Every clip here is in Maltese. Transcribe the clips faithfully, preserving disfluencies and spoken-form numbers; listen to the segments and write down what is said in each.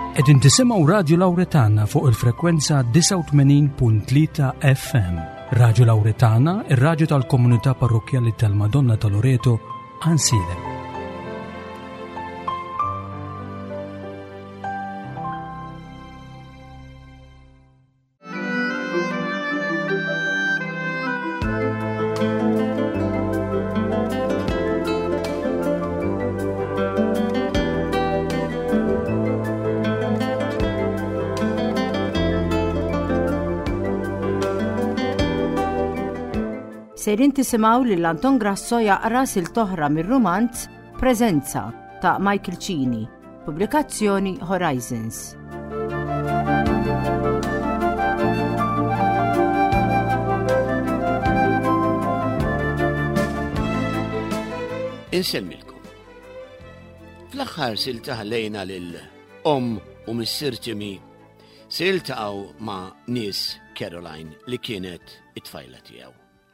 Qegħdin tisimgħu Radio Lawretana fuq il-frekwenza tisa' u tmenin punt tlieta F M. Radio Lawretana, ir-radju tal-Komunità Parrokjali tal-Madonna ta' Loreto, Ansile. Sejrin tisimaw li l-Anton Grasso jaqra sil-toħra mir-romanz Preżenza ta' Michael Cini, pubblikazzjoni Horizons. Insemmilkom. Fl-aħħar silta ħallejna lil-om u missier Jimmy siltaqgħu ma' nies Caroline li kienet it-tfajla tiegħu.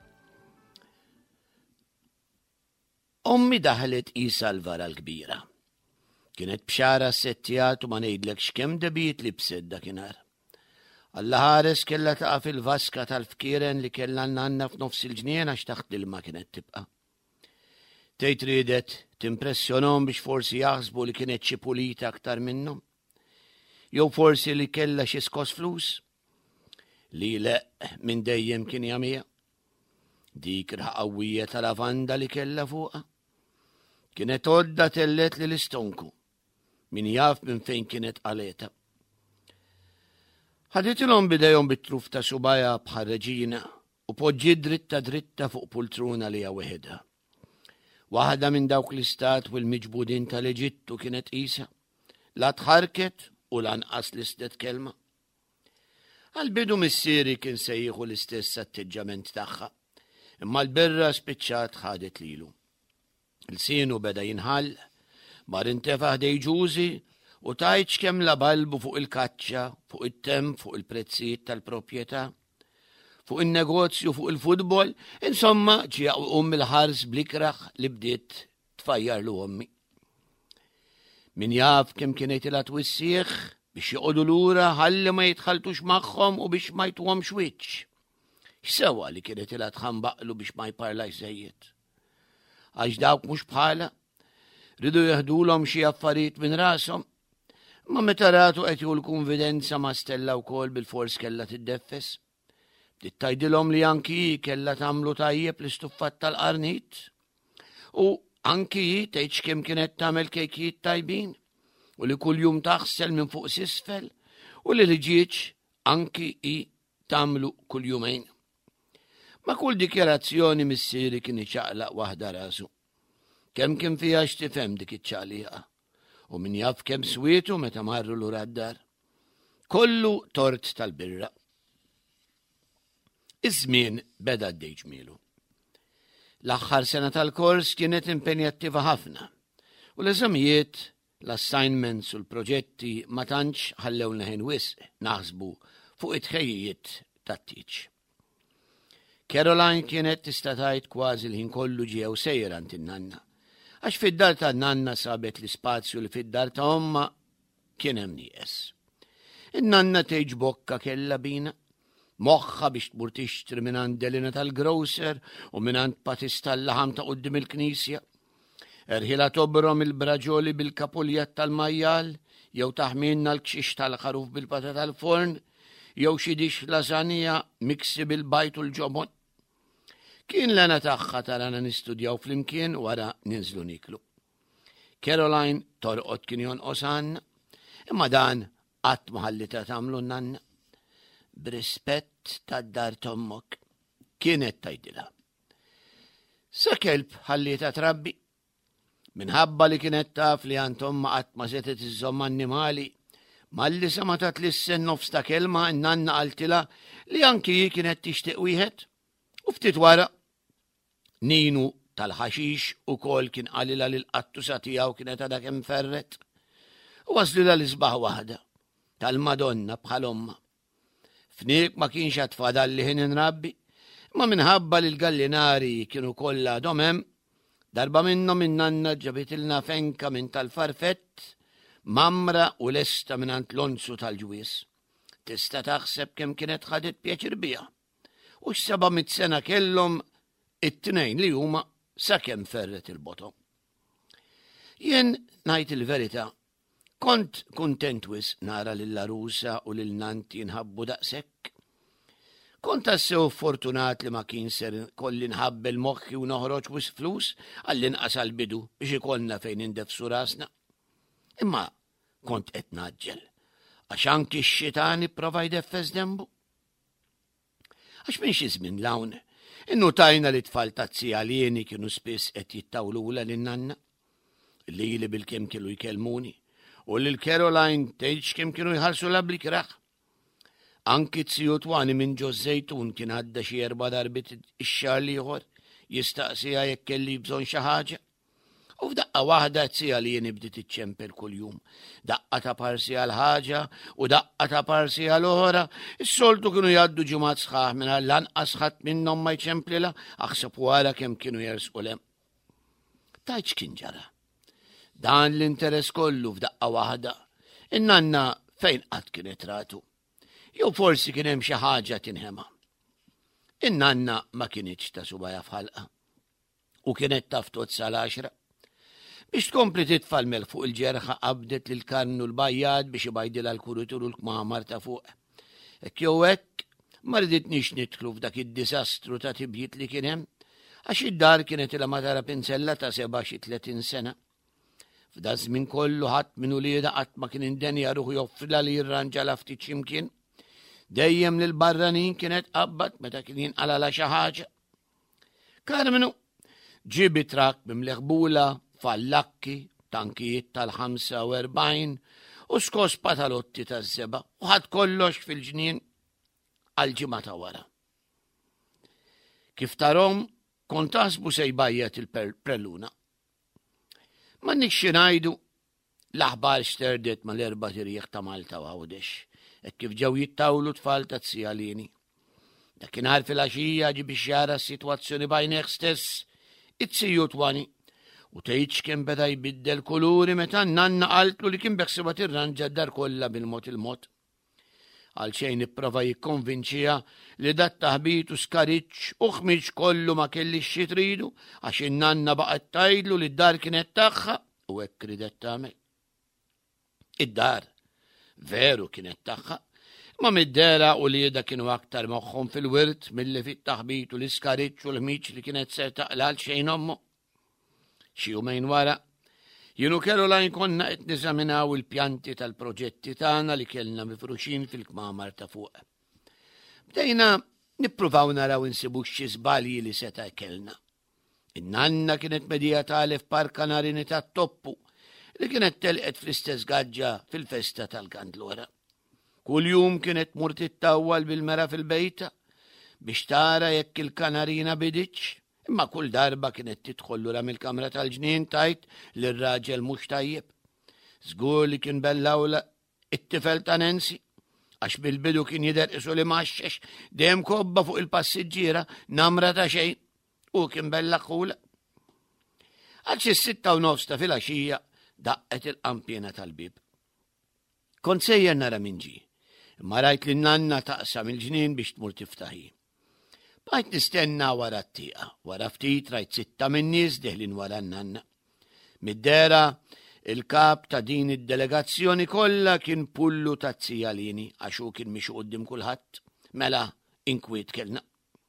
Ommi daħlet isa l-vara l-kbira. Kienet bxara settijat u ma ngħidlek x'kemm debiet li bsed dakinhar. Alla ħares kella taqa' fil-vaska tal-fkieren li kellha nanna f'nofs il-ġnien għax taħt ilma kienet tibqa'. Tgħid ridet timpressjonhom biex forsi jaħsbu li kienet xi pulita aktar minnhom. Jew forsi li kellha xi skos flus. Li le minn dejjem kien jagħmilha. Dik raħqawwija tal-lavanda li kellha fuqha. Kienet għodda tellet li l-istonku, min jaf minn fejn kienet qaleta. Ħaditilhom bidejhom bit-truf ta' subaja bħal reġina u poġġi dritta dritta fuq pultruna li hija weħedha. Waħda minn dawk l-istat u l-miġbudin tal-Eġittu kienet qisha, la tħarket u lanqas l-istet kelma. Għal-bidu missieri kien se jieħu l-istess atteġġament tagħha, imma l-berra spiċċat ħadet lilu. Il-sienu beda jinħall, mar intefa' ħdej ġużi u tajt x'kemm la balbu fuq il-kaċċa, fuq it-temp, fuq il-prezzijiet tal-proprjetà, fuq in-negozju, fuq il-futbol, insomma ġie um il-ħars blikraħ li bdiet tfajjar lu ommi. Min jaf kemm kienet ilha twissieħ biex joqogħdu lura ħalli ma jitħaltux magħhom u biex ma jtuhomx wiċċ. X'sewwa li kienet ilha tħanbaqlu biex ma jparlax żejjed. Għax dawk mhux bħala, ridu jeħdulhom xi affarijiet minn rashom, ma meta ratu qed jieħu l-konfidenza ma' Stella wkoll bil-fors kellha tiddeffes. Bdiet tgħidilhom li anki hi kellha tagħmlu tajjeb l-istuffat tal-qarnit u anki hi tgħid x'kemm kienet tagħmel kejkijiet tajbin u li kuljum taħsel minn fuq s'isfel u li l-ġieġ anki hi tagħmlu kuljumejn. Ma kull dikjarazzjoni missieri kien iċaqlaq waħda rasu. Kemm kien fiha x'tifhem dik iċ-ċaqliqa u min jaf kemm swietu meta marru lura d-dar. Kollu tort tal-birra. Iż-żmien beda għaddej ġmielu. L-aħħar sena tal-kors kienet impenjattiva ħafna u l-eżamijiet, l-assignments u l-proġetti ma tantx ħallewna ħin wisq naħsbu fuq it-tħejjiet tat-tieġ. Caroline kienet tista' tgħid kważi l-ħin kollu ġiew sejra ant in-nanna, għax fid-dar tan-nanna sabet l-ispazju li fid-dar ta' omma kien hemm nieqes. In-nanna tgħid bokka kellha bina, moħħa biex tmur tixtri minn għand Delina tal-grocer u minn għand patista tal-laħam ta' quddiem il-knisja. Erħila tobrom il-braġoli bil-kapuljat tal-majjal, jew taħminna l-kxix tal-ħaruf bil-pata tal-forn, jew xi dix lażanija miksi bil-bajt u l-ġobon. Kien lena tagħha tarana nistudjaw flimkien wara ninżlu niklu. Caroline torqod kien jonqos għandna, imma dan qatt ma ħallitha tagħmlu n-nanna. B'rispett tad-dar tommok, kienet tgħidilha. Sa kelb ħallitha trabbi. Minħabba li kienet taf li għand omma qatt ma setet iżomm annimali, malli sa ma tat lissen nofs ta' kelma n-nanna qaltilha li anki hi kienet tixtieq wieħed. U ftit wara Ninu tal-ħaxix ukoll kien qalilha li l-qattusa tiegħu kienet għadha kemm ferret. U waslilha l-isbaħ waħda tal-Madonna bħal omma. Fnik ma kienx għad fadalli ħin inrabbi, ma minħabba li l-gallinari kienu kollha domem, darba minnhom in-nanna ġabitilna fenka minn tal-farfett mamra u lesta minant l-onsu tal-ġwies. Tista' taħseb kemm kienet ħadet pjaċir biha. U x'seba' mit sena kellhom it-tnejn li huma sakemm ferret il-botom. Jien ngħid il-verità, kont kuntent wis nara lill-arusa u lil-nanti nħabbu daqshekk. Kont assew fortunat li ma kien ser kolli nħabbel moħħi u noħroġ wis flus għall-inqas għall-bidu biex ikollna fejn indefsu rasna. Imma kont qed naġġel għax anki x-xitan ipprova jdeffes dembu. Għax minn xi żmien l-hawn innutajna li tfal ta' tzija Lieni kienu spiss qed jittawlula lin-nanna, lili bil-kemm kienu jkellmuni u lil Caroline tgħidx kemm kienu jħallsu l-abli kraħ. Anki tziju Twani minn ġo Żejtun kien għadda xi erba' darbit ix-xahar ieħor jistaqsiha jekk kelli bżonn xi ħaġa. U f'daqqa waħda tzija Lieni bdiet iċċempel kuljum. Daqqa ta' parsi għal ħaġa u daqqa ta' parsi għal oħra, is-soltu kienu jgħaddu ġimgħat sħaħ minn lanqas ħadd minnhom ma jċemplilha aħseb wara kemm kienu jersqu lem. Tajt x'kien ġara. Dan l-interess kollu f'daqqa waħda. In-nanna fejn qatt kienet ratu. Jew forsi kien hemm xi ħaġa tinħema. In-nanna ma kienitx ta' subajja f'ħalqa u kienet taf tozza l-għaxra. Biex tkompli titfal mel fuq il-ġerħa qabdet lil Karnu l-bajjad biex ibajdilha l-kuritur u l-kmamar ta' fuq. Hekk jew hekk ma riditniex nidħlu f'dak id-disastru ta' tibjiet li kien hemm għax id-dar kienet ilha ma tara pinsella ta' seba' xi tletin sena. F'da żmien kollu ħadd minn ulieda qatt ma kien indenja ruħu joffrilha li jirranġala ftit x'imkien. Dejjem lil barranin kienet qabbad meta kien jinqalala xi ħaġa. Karmenu ġibi trak bimleħbula, fallakki, tankijiet tal-ħamsa u erbajn u skospa tal-otti taż-żeba u ħadd kollox fil-ġnien għal-ġimgħa ta' wara. Kif tarhom kont taħsbu se jbajjed il-preluna. M'għandniex xi ngħidu l-aħbar xterdet mal-erba' tirjieħ ta' Malta u Għawdex, hekk kif ġew jittawlu tfal ta' tzija Lieni. Dakinhar fil-għaxija ġi biex jara s-sitwazzjoni bajnejh stess it-tziju Twani u tgħidx kemm beda jbiddel kuluri meta n-nanna qaltlu li kien beħsiba tirranġa d-dar kollha bil-mod il-mod. Għalxejn ipprova jikkonvinċiha li dat taħbit u skariċċ u ħmiġ kollu ma kellix xi tridu għax in-nanna baqgħet tgħidlu li d-dar kienet tagħha u hekk ridet tagħmel. Id-dar veru kienet tagħha, ma mid-dera u lieda kienu aktar moħħhom fil-wirt milli fit-taħbit u l-iskariċċ u l-ħmiġ li kienet se taqla għal xejn ommu. Xi jumejn wara, jienu Caroline konna qed niżaminaw il-pjanti tal-proġetti tagħna li kellna mifruxin fil-kmamar ta' fuq. Bdejna nippruvaw naraw insibu xi żbalji li seta' kellna. In-nanna kienet medija talef park Kanarini tat-Toppu li kienet telqet fl-istess gaġġa fil-festa tal-Kandlura. Kull jum kienet mur tittawwal bil-mera fil-bejta biex tara jekk il-Kanarina biditx, imma kull darba kienet tidħol lura mill-kamra tal-ġnien tajt li r-raġel mhux tajjeb. Żgur li kien bellawla it-tifel ta' Nancy għax bil-bidu kien jidher isu li maxxex dejjem kobba fuq il-passiġġiera namra ta' xejn u kien bellaħħula. Għal xi sitta u nofs ta' filgħaxija daqqet il-qampjena tal-bib. Kont sejjer nara min ġie, imma rajt li n-nanna taqsam il-ġnien biex tmur tiftaħi. Bajt nistenna wara t-tieqa, wara ftit rajt sitta minn nies deħlin wara n-nanna. Mid-dera il-kap ta' din id-delegazzjoni kollha kien pullu ta' tzija Lieni għax hu kien mixu quddiem kulħadd, mela inkwiet kellna.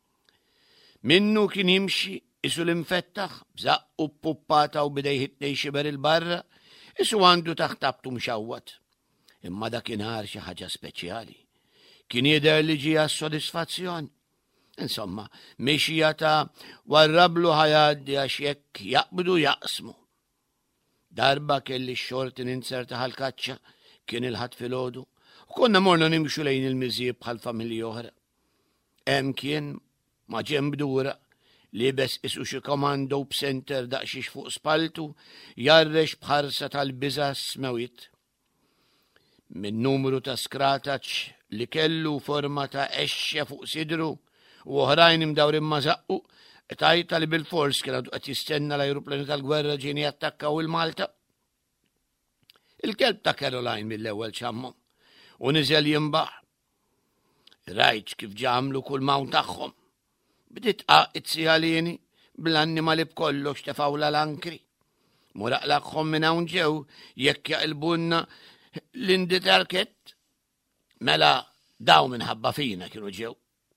Minnu kien jimxi isu l-infettaħ, bżaqq u puppata u bida jħittnej xiber il-barra, isu għandu taħtabtu mxawwat. Imma dakinhar xi ħaġa speċjali. Kien jidher li ġie s-sodisfazzjon. Insomma, mexija ta' warrablu ħajaddi għax jekk jaqbdu jaqsmu. Darba kelli x-xorti ninser taħal kaċċa kien il-ħadd filgħodu u konna morna nimxu lejn il-miżjib bħal familji oħra. Hemm kien ma' ġembdura libes isu xi komando b'senter daqsxiex fuq spaltu jarrex bħarsa tal-biża smewit. Min numru ta' skrataċ li kellu forma ta' exxa fuq sidru u oħrajn imdawrin ma' zaqqu tajta li bil-fors kien għadu qed jistenna l-ajruplani tal-gwerra ġieni jattakkaw il-Malta. Il-kelb ta' Caroline mill-ewwel ċammhom u niżel jimbaħ. Rajt kif ġamlu kull mawn tagħhom. Bdiet qaqgħet Sijalini bl-annimali b'kollox tefawla l-ankri. Muraqlaqhom minn hawn ġew jekk jaqilbunna l-indi tarket. Mela daw minħabba fina kienu ġew.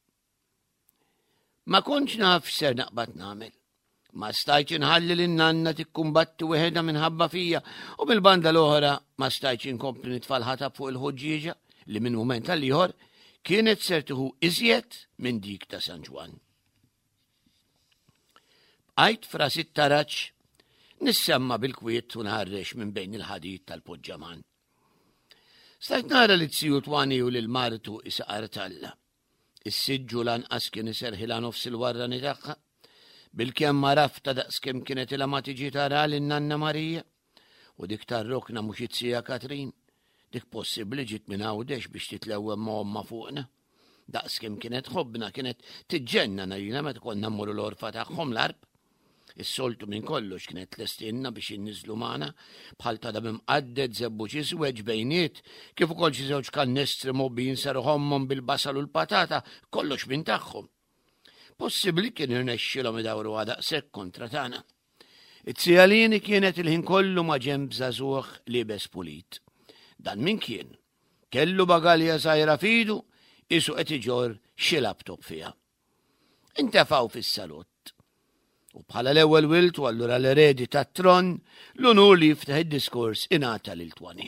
Ma kontx naf x'ser naqbad nagħmel. Ma stajtx inħalli lin-nanna tikkumbatti weħeda minħabba fija u mill-banda l-oħra ma stajtx inkompli nitfalħata fuq il-ħoġġieġa li minn mument għal ieħor kienet ser tieħu iżjed minn dik ta' San Ġwan. Bqajt frasi t-taraċ nissemma bil-kwiet u nħarrex minn bejn il-ħadid tal-poġġaman. Stajt nara li t-siju twani u l-martu isaqar talla. Is-siġġu lanqas kien iserħilha nofs il-warrani tagħha. Bil-kemm ma rafta daqskemm kienet ilha ma tiġi tara lin-Nanna Marija u dik tar-rokna mhux it-sija Katrin. Dik possibbli ġiet minn għawdex biex titlewwem ma' omma fuqna. Daqskemm kienet ħobbna kienet tiġġenna narina meta konna mmorru l-orfa tagħhom l-arb. Is-soltu minn kollox kienet lestinna biex inniżlu magħna bħal ta' da mqadded żebbuġ isweġ bejniet kif ukoll xi żewġ kannestri mobbin saru ħommhom bil-basal u l-patata kollox minn tagħhom. Possibbli kien irnexxilhom idawru daqshekk kontra tagħna. It-Sijalini kienet il-ħin kollu ma' ġenb żagħżugħ liebes pulit. Dan min kien kellu bagalja żgħira f'idu isu qed iġorr xi laptop fiha. Intefgħu fis-salott. U bħala l-ewwel wilt u allura l-eredi tat-tron l-unur li jiftaħ id-diskors ingħata lil twani.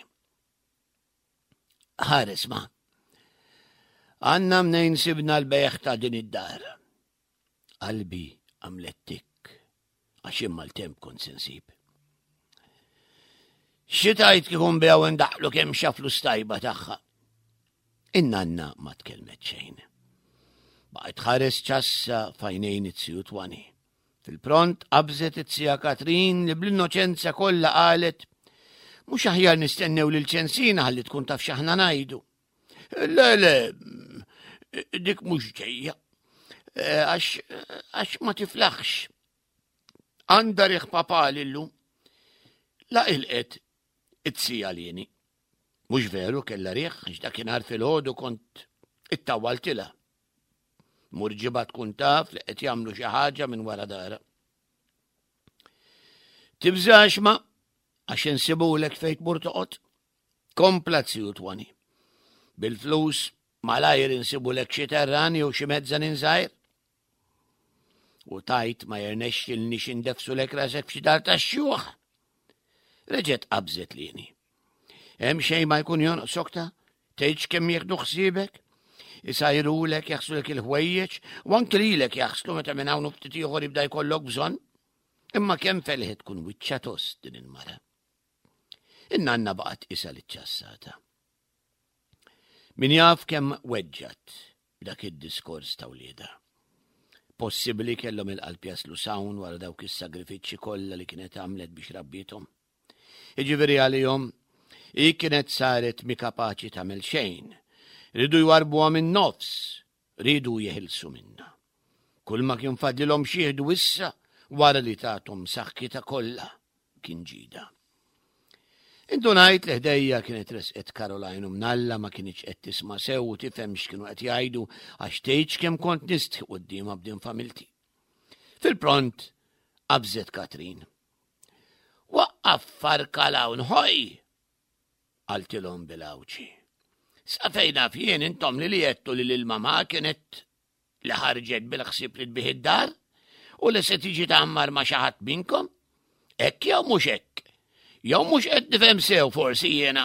Ħares ma' għandna mnejn sibna l-bejħ ta' din id-dar. Qalbi għamlet tikk għax imma l-temp kont sensib. Xi tajt kieku nbew indaħlu kemm xaflu stajba tagħha. In-Nanna ma tkellmet xejn. Baqgħet ħares ċassa f'għajnejn it-siju twani. Fil-pront qabżet it-sija Katrin li bl-innoċenza kollha qalet mhux aħjar nistennew lil ċensina ħalli tkun taf x'aħna ngħidu. Le le, dik mhux ġejja. Għax ma tiflaħx. Għandha riħ papà lillu. La ilqet it-Sijalini. Mhux veru kellha riħ għax dakinhar fil-ħodu kont ittawwaltilha. Murġiba tkun taf li qed jagħmlu xi ħaġa minn wara dara. Tibżax ma għax insibulek fejn tmur toqgħod. Kompla t-siju twani. Bil-flus malajr insibulek xi terran jew xi mezzan żgħir. U tajt ma jirnexxilniex indefsulek rasek f'xi dar tax-xjuħ. Reġgħet qabżet lini. Hemm xejn ma jkun jonqsok ta' tgħidx kemm jieħdu ħsiebek. Isajrulek jaħslulek il-ħwejjeġ u anke lilek jaħslu meta minn hawn ftit ieħor jibda jkollok bżonn. Imma kemm felħet tkun wiċċa tost din il-mara. In-Nanna baqgħet isha liċ-ċassata. Min jaf kemm weġġat b'dak id-diskors ta' wlieda. Possibbli kellhom il-qalb jaslu sawn wara dawk is-sagrifiċċji kollha li kienet għamlet biex rabbietom. Jiġifieri għalihom hi kienet saret mikapaċi tagħmel xejn. Ridu jwarbuha minn nofs, ridu jeħilsu minna. Kull ma kien fadlilhom xi jieħdu issa wara li tagħthom saħħitha kollha kien ġida. Indunajt li ħdejja kienet resqet Caroline u mnalla ma kienx qed tisma' sew u tifhem x'kienu qed jgħidu għax tgħidx kemm kont nistħi qudiemha b'din familti. Fil-pront qabżet Katrin. Waqqaf farkalawn ħoj! Qaltilhom bil-awċi. Sa fejna fien intom li li jettu li l-mama kienet li ħarġet bil-ħsib li tbih id-dar u li se tiġi tagħmmar ma' xi ħadd minkom? Hekk jew mhux hekk? Jew mhux qed nifhem sew forsi jiena.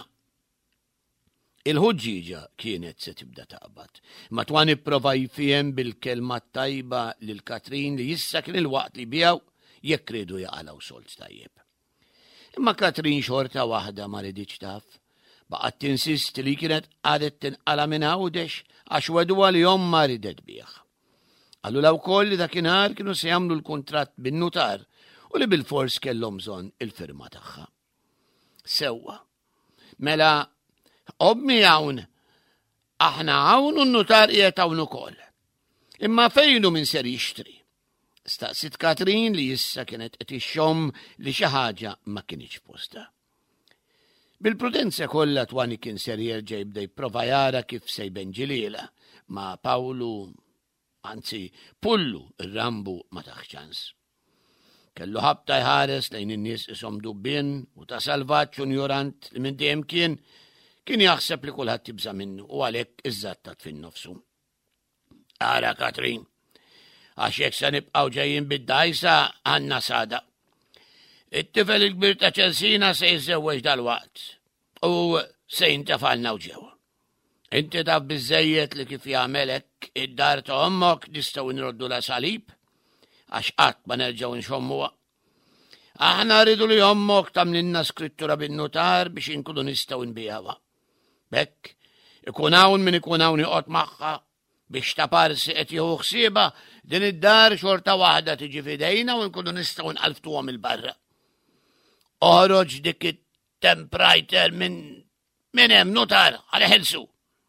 Il-ħuġġieġa kienet se tibda taqbad. Ma twan ipprova jfiem bil-kelma tajba lil Katrin li issa kien il-waqt li bjew jekk riedu jaqalgħu solt tajjeb. Imma Katrin xorta waħda ma riditx taf. Baqgħet tinsisti li kienet qadet tinqala minn għawdex għax wedwa li jom ma ridet bih. Allura wkoll li dakinhar kienu se jagħmlu l-kuntratt bin-nutar u li bil-fors kellhom bżonn il-firma tagħha. Sewwa. Mela obmi hawn aħna hawn u n-nutar qiegħed hawn ukoll. Imma fejnu min ser jixtri. Staqsit Katrin li issa kienet qed ixxomm li xi ħaġa ma kienx posta. Bil-prudenza kollha twani kien ser jerġa' jibda jipprova jara kif se jbenġilila ma' Pawlu, anzi Pullu ir-Rambu ma taħx ċans. Kellu ħabta jħares lejn in-nies ishom dubbien u ta' salvaġġ ignorant li minn dejjem kien kien jaħseb li kulħadd jibża minnu u għalhekk iżattat fin-nofsu. Ara Katrin, għax jekk se nibqgħu ġejjin bid-dajsa għandna sada. It-tifel il-kbir ta' Ċelsina se jiżżewweġ dal-waqt u se jintefalna u ġew. Inti taf biżżejjed li kif jagħmel hekk id-dar ta' ommok nistgħu nroddu la salib għax qatt ma nerġgħu nxommuha. Aħna rridu li ommok tagħmlilna skrittura bin-notar biex inkunu nistgħu nbijawha. Bekk ikun hawn min ikun hawn joqgħod magħha biex ta' parsi qed jieħu ħsiebha din id-dar xorta waħda tiġi f'idejna u nkunu nistgħu nqalftuhom il-barra. Oħroġ dik it-temprajter minn min hemm notar għal ħelsu.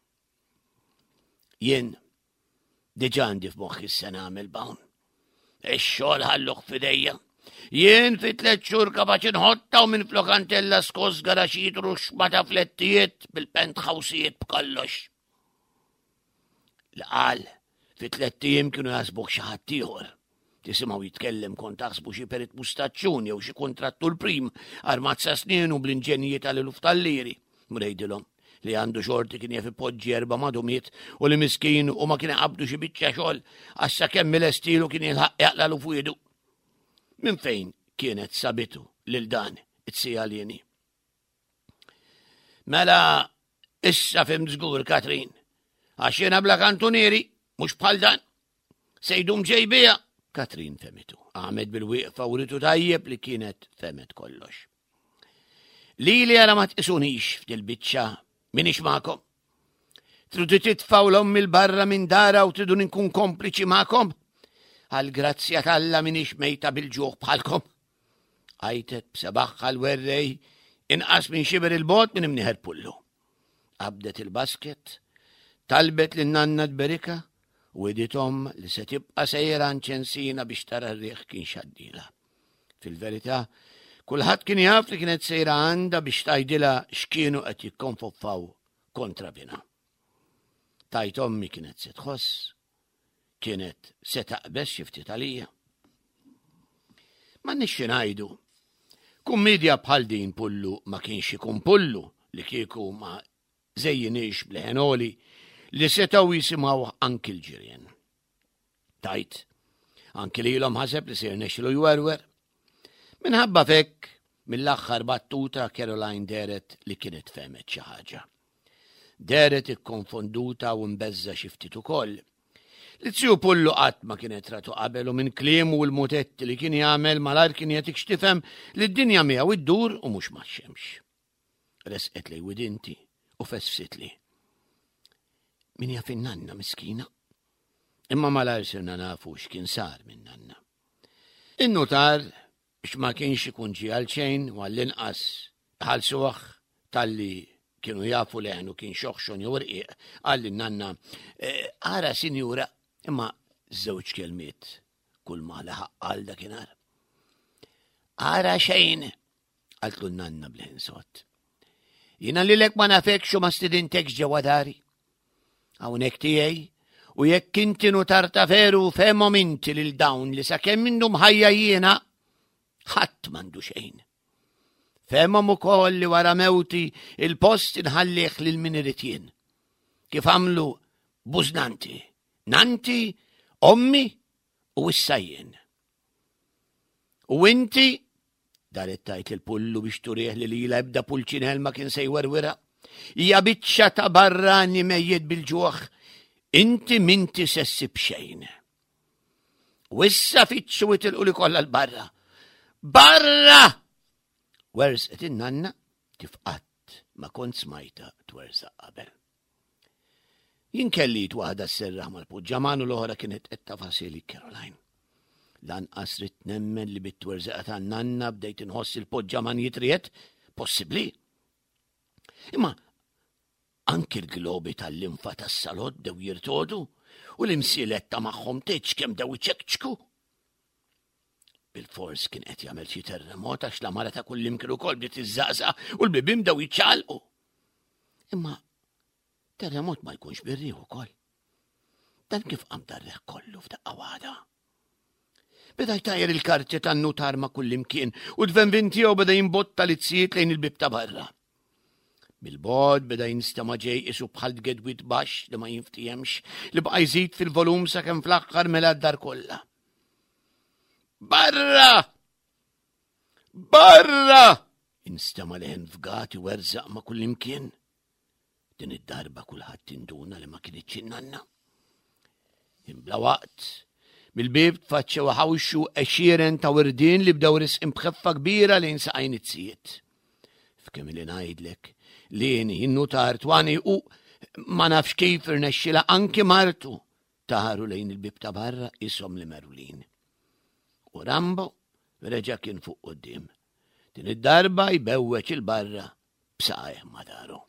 Jien diġà għandi f'moħħi se nagħmel bawn. Ix-xogħol ħalluh f'idejja. Jien fi tliet xhur kapaċi nħottaw minn flokantella skos garaxijiet ruxma ta' flettijiet bil-pentħawsijiet b'kollox. L-qal fi tliet ijiem kienu jasbuk xi ħadd ieħor. Tisimgħu jitkellem kont taħsbu xi perit mustaċċun jew xi kontrattur prim armazza snienu bl-inġenji tal-iluf tal-liri. Mrejdilhom li għandu xorti kien jaf ipoġġi erba' madumiet u li miskien u ma kien qabdu xi biċċa xogħol għax sakemm mill-estilu kien jilħaq jaqla lu fwiedu. Min fejn kienet sabitu lil dan it-sija lieni. Mela issa fim żgur Katrin, għax jiena bla kantunieri mhux bħal dan. Se jdum ġejbija. Katrin femitu. Għamed bil-wieqfa u ritu tajjeb li kienet femet kollox. Lili għala ma tqisunix f'dil-biċċa minix magħkom. Tridu titfgħu l-omm il-barra minn dara u tridu nkun kompliċi magħkom. Għal-grazzja talla minix mejta bil-ġuħ bħalkom. Għajtet b'sabaħħa l-werrej inqas minn xiber il-bot minn imniħer pullu. Qabdet il-basket, talbet l-nanna d-berika u editom li se tibqa sejra ċensina biex tara r-riħ kien xaddila. Fil-verità, kulħadd kien jaf li kienet sejra għanda biex tajdila x'kienu qed jikkonfoffaw kontra bina. Tajt ommi kienet se tħoss, kienet se taqbes xi ftit għalija. Ma nixxi ngħidu, kummedja bħal din Pullu ma kienx ikun Pullu li kieku ma żejjinix bleħenoli li setaw jisimgħu anki l-ġirien. Tajt, anki lilhom ħaseb li se jirnexxielu jwerwer. Minħabba fekk mill-aħħar battuta Caroline deret li kienet femet xi ħaġa. Deret ikkonfonduta u mbeżza xi ftit ukoll. Li tzju Pullu qatt ma kienet ratu qabel u minn kliem u l-mutetti li kien jagħmel malar kien jagħtik x'tifhem li d-dinja miegħu iddur u mhux max-xemx. Resqet lej widinti u fessfsitli. Min jaf in-nanna miskina. Imma malar sirna nafu x'kien sar minn nanna. In-notar biex ma kienx ikun ġie għal xejn u għall-inqas ħalsuh talli kienu jafu leħnu kien xoħxon jew irqiq għalli nanna ara sinjura imma żewġ kelmiet kull ma laħaq għal dakinhar. Ara xejn għaltlu nanna bl-ħinsot. Jiena lilek ma nafekx u ma stidintekx ġewwa dari. Hawnhekk tiegħi u jekk inti notar ta' veru fehmhom inti lil dawn li sakemm minnhom ħajja jiena ħadd m'għandu xejn. Fehmhom ukoll li wara mewti il-post inħallih lil min irid jien. Kif għamlu bużnanti, nanti, ommi u issa jien. U inti, daret tajt il-Pullu biex turieħ li lila ebda pulċinel ma kien se jwerwira, hija biċċa ta' barrani mejjed bil-ġuħ, inti minti sessi b'xejn. U issa fitxu itilqu li kollha l-barra. Barra! Wersqet in-nanna tifqatt ma kont smajta twersaq qabel. Jien kellit waħda s-serraħ mal-puġġaman u l-oħra kienet qed tafasili Caroline. Lanqas rid nemmen li bit-twerżeqa tan-nanna bdejt inħoss il-puġġaman jitriet, possibbli. Imma anki l-globi tal-linfa tas-salod dew jirtodu u l-imsieletta magħhom teġ kemm dew iċekċku. bil-fors kien qed jagħmel xi terremot għax l-amara ta' kull imkien ukoll bdiet iżżaqsaq u l-bibien bdew jiċċalqu. Imma terremot ma jkunx bir-riħ ukoll. Dan kif qam darreħ kollu f'daqqa waħda. Beda jtajjer il-karti tan-nutar ma' kull imkien u d-venvin tiegħu beda jimbotta l-izzijiet lejn il-bib ta' barra. Bil-bod beda jinstema' ġej isu bħal gedwit baxx li ma jinftihemx li baqa' jżid fil-volum sakemm fl-aħħar mela d-dar kollha. Barra! Barra! Instema' leħen fgati werzaq ma' kull imkien. Din id-darba kulħadd induna li ma kienitx innanna. Imbla waqt, mill-bib tfaċċew ħawxu għexieren ta' wirdien li bdew risqim bħeffa kbira lejn saqajn it-sijiet. F'kemm li ngħidlek lieni in-nutar twani u ma nafx kif irnexxila anke martu taħaru lejn il-bib ta' barra ishom li merulin. U Rambo reġa' kien fuq quddiem. Din id-darba jbewweċ il-barra b'saqajh ma' daru.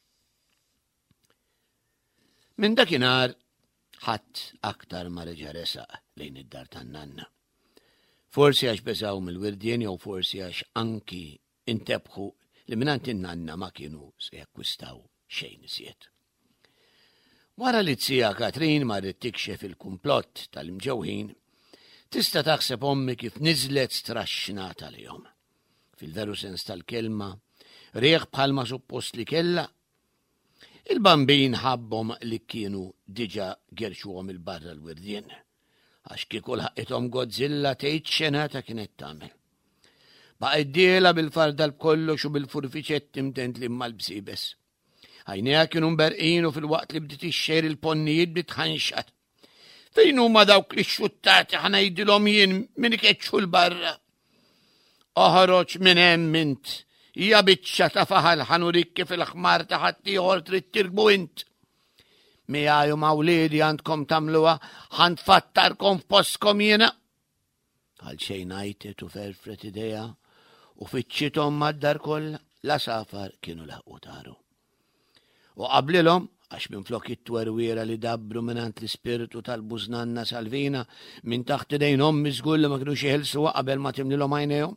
Minn dakinhar ħadd aktar ma reġa' resaq lejn id-dar tan-nanna. Forsi għax beżaw mill-wirdien jew forsi għax anki intebħu li minant in-nanna ma kienu se jakkwistaw xejn iżjed. Wara li t-sija Katrin marret tikxef il-kumplott tal-imġewħin, tista' taħseb ommi kif niżlet straxxinata lihom. Fil-veru sens tal-kelma, rieħ bħalma suppost li kella, il-bambin ħabbhom li kienu diġà gerxuhom il-barra l-wirdien, għax kieku lħaqithom Godzilla tgħid xenata kienet tagħmel. Baqa' iddiela bil-farda l-kollox u bil-furfiċett imtent li mal-bsibes. Ħajnejha kienu mberqin u fil-waqt li bdiet ixxejr il-ponnijiet bdiet tħanxat. Fejn huma dawk li x-xuttati ħanajdilhom jien min ikeċċu l-barra. Oħroġ minn hemm int, hija biċċa ta' faħal ħanurik kif il-ħmar ta' ħadd ieħor trid tirkbu int. Miegħi u mawliedi għandkom tagħmluha ħanfattarkom f'postkom jiena. Għalxejn ngħidet u ferfret idejha u fiċċithom mad-dar kollha la safar kienu laħqu taru. U qablilhom għax minflok it-twerwiera li dabbru minant l-ispirtu tal-bużnanna Salvina minn taħt idejnhom miżgur li ma kinux jeħilsuha qabel ma timlilhom għajnejhom.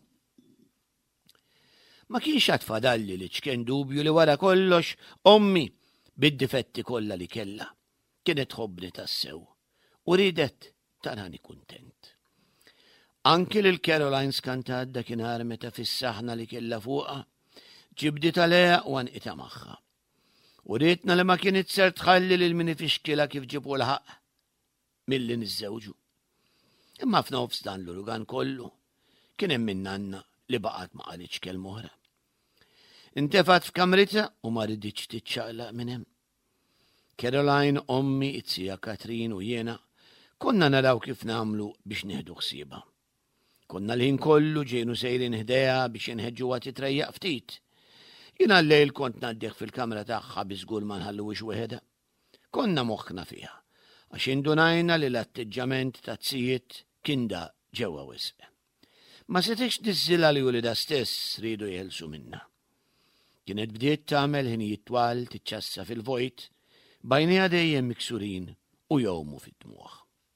Ma kienx għad fadalli li ċkien dubju li wara kollox ommi bid-difetti kollha li kellha kienet tħobbni tassew u ridet tarani kuntent. Anki lil Caroline skantat dakinhar meta fis-saħna li kellha fuqha ġibdit għaliha u għanqitha magħha. U rietna li ma kienet ser tħalli lil min ifixkilha kif ġibu l-ħaq milli niżżewġu. Imma f'nofs dan l-urugan kollu kien hemm min nanna li baqgħet ma qalitx kelma oħra. Intefat f'kamrita u ma riditx titxaqlaq minn hemm. Caroline, ommi, it-sija Katrin u jiena konna naraw kif nagħmlu biex nieħdu ħsiebha. Konna l-ħin kollu ġejnu sejrin ħdejha biex inħeġġuha titrejjaq ftit. Jiena l-lejl kont ngħaddih fil-kamra tagħha bi żgur ma nħalluwix weħeda. Konna moħħna fiha għax indunajna li l-atteġġament ta' tzijiet kien da ġewwa wisq. Ma setx niżżilha li wulida stess ridu jeħelsu minnha. Kienet bdiet tagħmel ħinijiet twal tiċċassa fil-vojt, bajnejha dejjem miksurin u jowmu fid-dmuħ.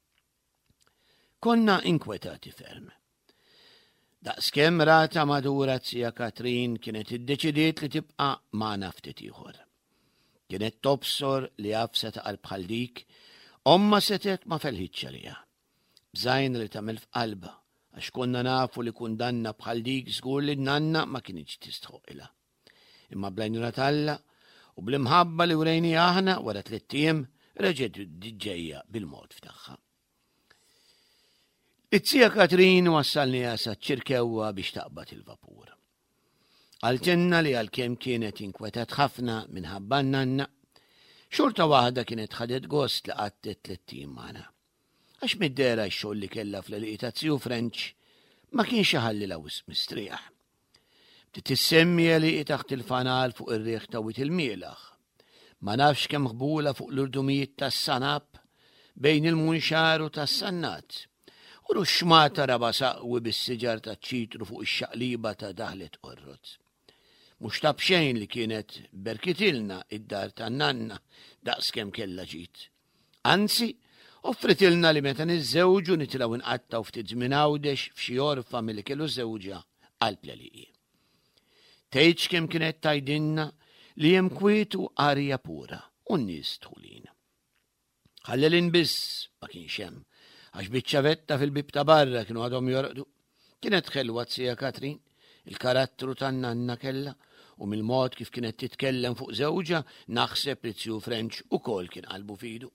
Konna inkwetati ferm. Daqskemm rata madura t-sija Katrin kienet iddeċidiet li tibqa' magħna ftit ieħor. Kienet tobsor li għafsa taqal bħal dik, omma setet ma felħitx għaliha. Bżajn li tagħmel f'qalba għax konna nafu li kundanna bħal dik żgur li nanna ma kienx tistħoqilha. Imma blajnuna talla u bl-imħabba li wrejni aħna wara tliet ijiem reġgħet diġġejja bil-mod f'tagħha. It-sija Katrin wassalniha sa ċirkewwa biex taqbad il-vapur. Għaltenna li għalkemm kienet inkwetat ħafna minħabba nanna, xorta waħda kienet ħadet gost li qattet tliet ijiem magħna. Għax mid-dera x-xogħol li kellha fl-eliqiet ta' Zju French ma kienx iħallilha wisq mistrieħ. Titissemmi li taħt il-fanal fuq ir-riħ ta' wit il-mielaħ. Ma nafx kemm ħbula fuq l-urdumijiet tas-sanab bejn il-munxar u tas-sannat. U ruxmata raba saqwi bis-siġar ta' ċitru fuq ix-xaqliba ta' daħlet qorrot. Mhux tab xejn li kienet berkitilna id-dar tan-nanna daqskemm kellha ġid. Anzi, Offritilna li meta niżżewġu nitilgħu nqattaw ftit żmien għawdex f'xi orfa milli kellu żewġa għall-pleliqi. Tgħidx kemm kienet tgħidilna li hemm kwietu arja pura u n-nies dħulin. Ħallelin biss ma kienx hemm għax biċċavetta fil-bib ta' barra kienu għadhom jorqdu. Kienet ħelwa t-sija Katrin, il-karattru tan-nanna kellha u mill-mod kif kienet titkellem fuq żewġa naħseb li Zju French ukoll kien qalbu fidu.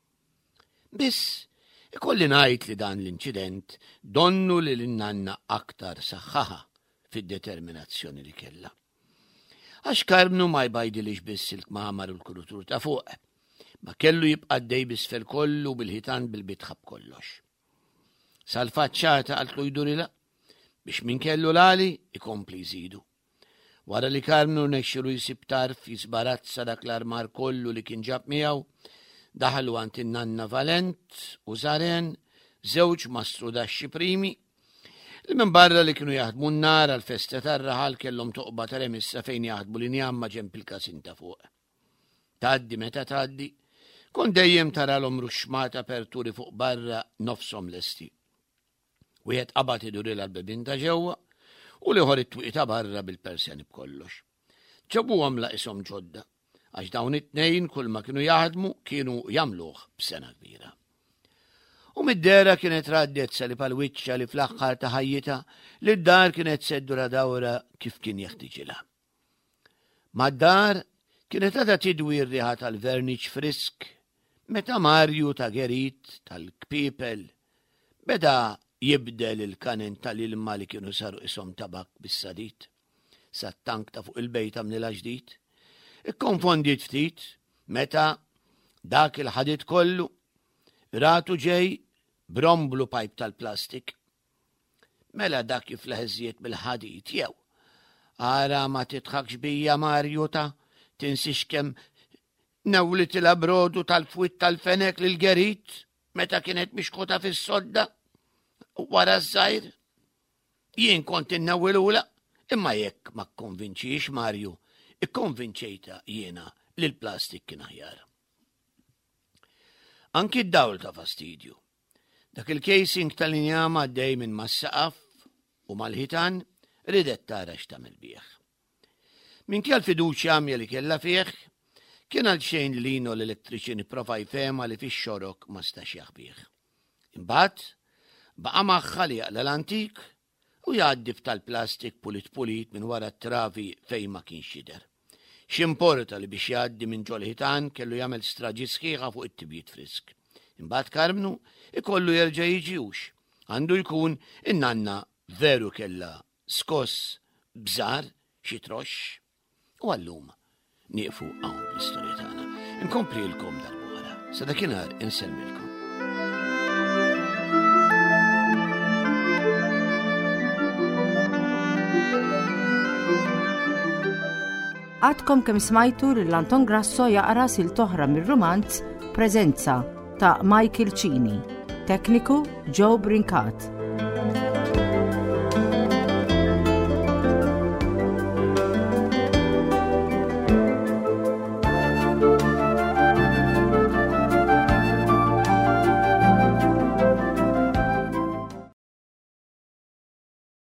Biss, ikolli ngħid li dan l-inċident donnu li l-nanna aktar saħħaħa fid-determinazzjoni li kellha. Għax Karmnu ma jbajdilix biss il-kmamar u l-kurutur ta' fuq, ma kellu jibqa' dej bisfel kollu bil-ħitan bil-bitħab kollox. Sal-faċċata għaltlu jdurila biex min kellu lali ikompli jżidu. Wara li Karmnu nexxilu jsib tarf jisbarazza dak l-armar kollu li kien ġab miegħu, daħlu għand in-nanna Valent u Zaren, żewġ mastrudaxxi primi, li minn barra li kienu jaħdmu n-nar għal-festa tar-raħal kellhom toqba ta' remissa fejn jaħdmu li njamma ġemp il-kasin ta' fuq. Tgħaddi meta tgħaddi, kon dejjem taralhom ruxmata aperturi fuq barra nofshom lesti. Wieħed qabad idurila l-bibin ta' ġewwa u liħor it-twieq ta' barra bil-persjani b'kollox. Ġabuhom laqisom ġodda, għax dawn it-tnejn kull ma kienu jaħdmu kienu jagħmluh b'sena kbira. U mid-dera kienet raddezza li pal-wiċċa li fl-aħħar ta' ħajjita li d-dar kienet seddura dawra kif kien jeħtieġilha. Mad-dar kienet għadha tidwi r-riħa tal-verniċ frisk meta Marju ta' Gerit tal-Kpipel beda jibdel il-kanen tal-ilma li kienu saru isom tabak bis-sadit, sat-tank ta' fuq il-bejta mnila ġdid. Ikkonfondit ftit meta dak il-ħadit kollu ratu ġej bromblu pipe tal-plastik. Mela dak jiflaħżiet bil-ħadit jew. Ara ma titħakx bija Marju ta' tinsix kemm nawlit il-abrodu tal-fwit tal-fenek lil Gerit meta kienet mixkuta fis-sodda. Wara żgħir, jien kont innawwilula, imma jekk ma kkonvinċix Marju, ikkonvinċejta jiena li l-plastik kien aħjar. Anki d-dawl ta' fastidju. Dak il-casing tal-injama għaddej minn mas-saqaf u mal-ħitan ridet tara x'tagħmel bih. Minki għall-fiduċja għamja li kellha fih, kien għal xejn lino l-elettriċi nipprova jfehma li fix-xorok ma stax jaħbih. Imbagħad baqa' magħha li jaqla l-antik u jgħaddi f'tal-plastik pulit-pulit minn wara t-travi fejn ma kienx jidher. X'importa li biex jgħaddi minn ġol ħitan kellu jagħmel straġi sħiħa fuq it-tibjiet frisk. Imbagħad Karmnu ikollu jerġa' jiġiwx. Għandu jkun in-nanna veru kellha skoss bżar xi troxx. U allum nieqfu hawn l-istorja tagħna. Inkomplilkom darb'oħra. Sa dakinhar insellmilkom. Għadkom kem smajtu li l-Anton Grasso jaqra sil toħra mir-romanz Preżenza ta' Michael Cini, tekniku Joe Brinkat.